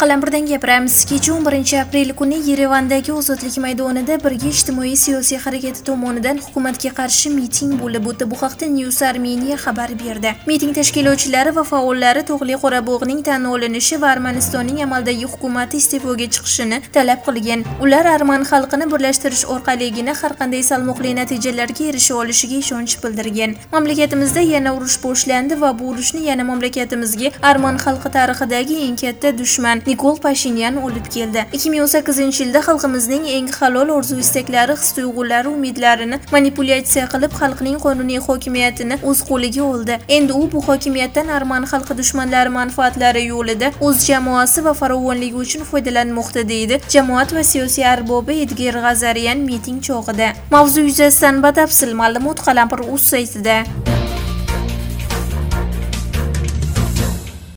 Qalampirdan gapiramiz. Kecha 11-aprel kuni Yerevandagi Ozodlik maydonida birga ijtimoiy siyosiy harakati tomonidan hukumatga qarshi miting bo'lib o'tdi. Bu haqda News Armenia xabar berdi. Miting tashkilotchilari va faollari Tog'li Qorabog'ning tan olinishi va Armanistonning amaldagi hukumati iste'foga chiqishini talab qilgan. Ular arman xalqini birlashtirish orqaligina har qanday salmoqli natijalarga erisha olishiga ishonch bildirgan. Mamlakatimizda yana urush boshlandi va bu urushni yana mamlakatimizga arman xalqi tarixidagi eng katta dushman Nikol Pashinyan olib keldi. 2018-yilda xalqimizning eng halol orzu-istaklari, his-tuyg'ulari, umidlarini manipulyatsiya qilib xalqning qonuniy hokimiyatini o'z qo'liga oldi. Endi u bu hokimiyatdan arman xalqi dushmanlari manfaatlari yo'lida o'z jamoasi va farovonligi uchun foydalanmoqda, deydi jamoat va siyosiy arbobi Edgar G'azaryan miting chog'ida. Mavzu yuzasidan batafsil ma'lumot Qalampir.uz saytida.